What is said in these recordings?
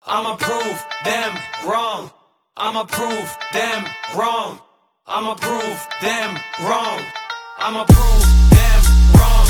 I'ma prove them wrong. I'ma prove them wrong. I'ma prove them wrong. I'ma prove them wrong.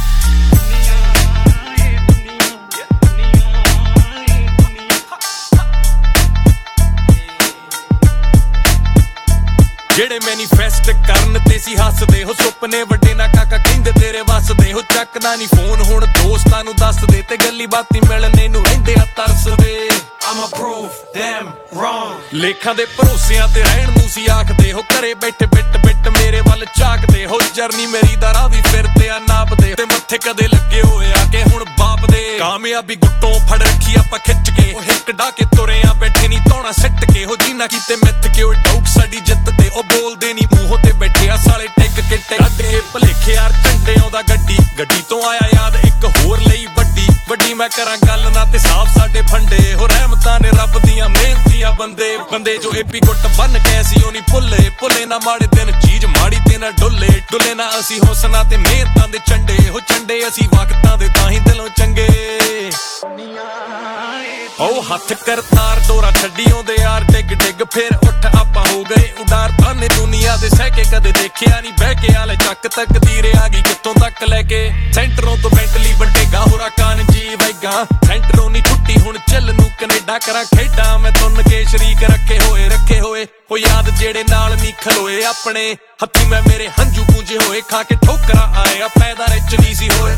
ਜਿਹੜੇ manifest ਕਰਨ ਤੇ ਸੀ ਹੱਸਦੇ ਹੋ ਸੁਪਨੇ ਵੱਡੇ ਨਾ ਕਾਕਾ ਕਹਿੰਦੇ ਤੇਰੇ ਵੱਸਦੇ ਹੋ ਚੱਕਦਾ ਨਹੀਂ ਫੋਨ ਹੁਣ ਦੋਸਤਾਂ ਨੂੰ ਦੱਸਦੇ ਤੇ ਗੱਲੀ ਬਾਤੀ ਮਿਲਣੇ ਨੂੰ ਰਹਿੰਦੇ ਆ ਤਰਸਦੇ I'ma prove them wrong. ਲੇਖਾਂ ਦੇ ਭਰੋਸਿਆਂ ਤੇ ਰਹਿਣ ਨੂੰ ਸੀ ਆਖਦੇ ਹੋ ਘਰੇ ਬੈਠੇ ਬਿੱਟ ਮੇਰੇ ਵੱਲ ਝਾਕਦੇ ਹੋ ਜਰਨੀ ਮੇਰੀ ਦਾ ਰਾਹ ਵੀ ਫਿਰਦੇ ਆ ਨਾਪਦੇ ਤੇ ਮੱਥੇ ਕਦੇ ਲੱਗੇ ਹੋਏ ਆ ਕਿ ਹੁਣ ਬਾਪ ਦੇ ਕਾਮਯਾਬੀ ਗੁੱਟੋਂ ਫੜ ਰੱਖੀ ਆਪਾਂ ਖਿੱਚ ਕੇ ਉਹ ਹਿੱਕ ਡਾ ਕੇ ਤੁਰੇ ਆ ਬੈਠੇ ਨਹੀਂ ਧੌਣਾ ਸਿੱਟ ਕੇ ਹੋ ਜਿੰਨਾ ਕੀਤੇ ਮਿੱਥ ਕੇ ਉਹ ਡੌਕ ਸਾਡੀ ਜਿੱਤ ਤੇ ਉਹ ਬੋਲਦੇ ਨਹੀਂ ਮੂੰਹੋਂ ਤੇ ਬੈਠੇ ਆ ਸਾਲੇ ਟਿਕ ਕੇ ਕੱਢ ਕੇ ਭਲੇਖੇ ਯਾਰ ਝੰਡੇ ਆਉਂਦਾ ਗੱਡੀ ਤੋਂ ਆਇਆ ਯਾਦ ਇੱਕ ਹੋਰ ਲਈ ਵੱਡੀ ਮੈਂ ਕਰਾਂ ਗੱਲ ਨਾ ਤੇ ਸਾਫ ਸਾਡੇ ਫੰਡੇ ਹੋ ਰਹਿਮਤਾਂ ਨੇ ਰੱਬ ਦੀਆਂ ਮਿਹਨਤੀਆਂ ਬੰਦੇ ਜੋ ਏਪੀ ਗੁੱਟ ਬੰਨ ਕੇ ਸੀ ਉਹ ਨਹੀਂ ਭੁੱਲੇ ਨਾ ਮਾੜੇ ਦਿਨ ਚੀਜ਼ ਮਾੜੀ ਤੇ ਨਾ ਡੁੱਲੇ ਨਾ ਅਸੀਂ ਹੌਸਲਾ ਤੇ ਮਿਹਨਤਾਂ ਦੇ ਚੰਡੇ ਅਸੀਂ ਵਕਤਾਂ ਦੇ ਤਾਂ ਹੀ ਦਿਲੋਂ ਚੰਗੇ ਉਹ ਹੱਥ ਕਰਤਾਰ ਡੋਰਾ ਛੱਡੀ ਆਉਂਦੇ ਯਾਰ ਡਿੱਗ ਫਿਰ ਉੱਠ ਆਪਾਂ ਹੋ ਗਏ ਉਡਾਰ ਤਾਨੇ ਦੁਨੀਆ ਦੇ ਸਹਿ ਕੇ ਕਦੇ ਦੇਖਿਆ ਨਹੀਂ ਬਹਿ ਕੇ ਆਲੇ ਚੱਕ ਤਕਦੀਰ ਆ ਗਈ ਕਿੱਥੋਂ ਤੱਕ ਲੈ ਕੇ ਸੈਂਟਰੋਂ ਤੋਂ ਬੈਂਟਲੀ ਵੱਡੇਗਾ ਹੋਰਾ ਕਾਨ ਜੀ ਵੈਗਾ ਸੈਂਟਰੋਂ ਨਹੀਂ ਛੁੱਟੀ ਹੁਣ ਚੱਲ ਨੂੰ ਕੈਨੇਡਾ ਕਰਾਂ ਖੇਡਾਂ ਮੈਂ ਤੁੰਨ ਕੇ ਸ਼ਰੀਕ ਰੱਖੇ ਹੋਏ ਉਹ ਯਾਦ ਜਿਹੜੇ ਨਾਲ ਨਹੀਂ ਖਲੋਏ ਆਪਣੇ ਹੱਥੀ ਮੈਂ ਮੇਰੇ ਹੰਝੂ ਪੂੰਝੇ ਹੋਏ ਖਾ ਕੇ ਠੋਕਰਾਂ ਆਏ ਆ ਪੈਦਾ ਰਿਚ ਨਹੀਂ ਸੀ ਹੋਏ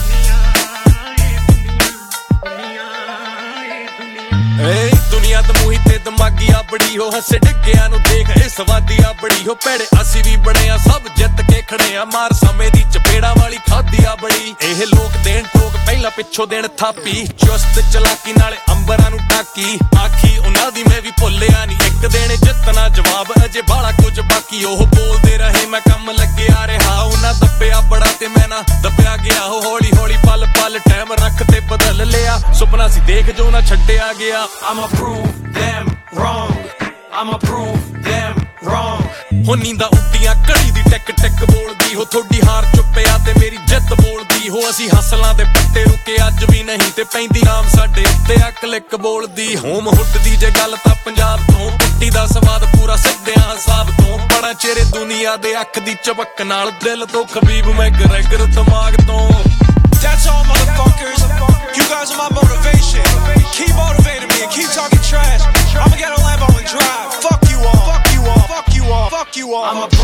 ਦੁਨੀਆ ਦਮੂਹੀ ਤੇ ਦਿਮਾਗੀ ਆ ਬੜੀ ਹੋ ਹੱਸੇ ਡਿੱਗਿਆਂ ਨੂੰ ਦੇਖ ਇਹ ਸਵਾਦੀ ਆ ਬੜੀ ਹੋ ਭੈੜੇ ਅਸੀਂ ਵੀ ਬਣੇ ਆ ਸਭ ਜਿੱਤ ਕੇ ਖੜੇ ਆ ਮਾਰ ਸਮੇਂ ਦੀ ਚਪੇੜਾ ਵਾਲੀ ਖਾਦੀ ਆ ਬੜੀ ਇਹ ਲੋਕ ਦੇਣ ਠੋਕ ਪਹਿਲਾਂ ਪਿੱਛੋਂ ਦੇਣ ਥਾਪੀ ਚੁਸਤ ਚਲਾਕੀ ਨਾਲੇ ਅੰਬਰਾਂ ਨੂੰ ਟਾਕੀ ਆਖੀ ਉਹਨਾਂ ਦੀ ਮੈਂ ਵੀ ਭੁੱਲਿਆ ਨਹੀਂ ਇੱਕ ਦੇਣੇ ਜਿੱਤਣਾ ਜਵਾਬ ਅਜੇ ਬਾਲਾ ਕੁਝ ਬਾਕੀ ਉਹ ਬੋਲਦੇ ਰਹੇ ਮੈਂ ਕੰਮ ਲੱਗਿਆ ਰਿਹਾ ਉਹਨਾਂ ਦੱਬਿਆ ਬੜਾ ਤੇ ਮੈਂ ਨਾ ਦੱਬਿਆ ਗਿਆ ਹੌਲੀ ਪਲ ਟਾਈਮ ਰੱਖ ਤੇ ਬਦਲ ਲਿਆ ਸੁਪਨਾ ਸੀ ਦੇਖ ਜੋ ਨਾ ਛੱਡਿਆ ਗਿਆ I'ma prove them wrong. I'ma prove them wrong. ਹੋ ਨੀਂਦਾਂ ਉੱਡੀਆਂ ਘੜੀ ਦੀ ਟਿਕ ਬੋਲਦੀ ਹੋ ਤੁਹਾਡੀ ਹਾਰ ਚੁੱਪਿਆ ਤੇ ਮੇਰੀ ਜਿੱਤ ਬੋਲਦੀ ਹੋ ਅਸੀਂ ਹਸਲਾਂ ਦੇ ਪੱਟੇ ਰੁਕੇ ਅੱਜ ਵੀ ਨਹੀਂ ਤੇ ਪੈਂਦੀ ਆਮ ਸਾਡੇ ਉੱਤੇ ਆ ਕਲਿੱਕ ਬੋਲਦੀ ਹੋਮ ਹੁੱਡ ਦੀ ਜੇ ਗੱਲ ਤਾਂ ਪੰਜਾਬ ਤੋਂ ਪੁੱਟੀ ਦਾ ਸਵਾਦ ਪੂਰਾ ਸਿੱਧਿਆਂ ਹਿਸਾਬ ਤੋਂ ਬੜਾ ਚਿਹਰੇ ਦੁਨੀਆ ਦੇ ਅੱਖ ਦੀ ਚਬਕ ਨਾਲ ਦਿਲ ਤੋਂ ਖਬੀਬ ਮੈਂ ਗਰੈਗਰ ਦਿਮਾਗ ਤੋਂ That's all motherfuckers. You guys are my motivation. Keep motivating me and keep talking trash. I'ma get a Lambo and drive. Fuck you all. Fuck you all. Fuck you all. Fuck you all.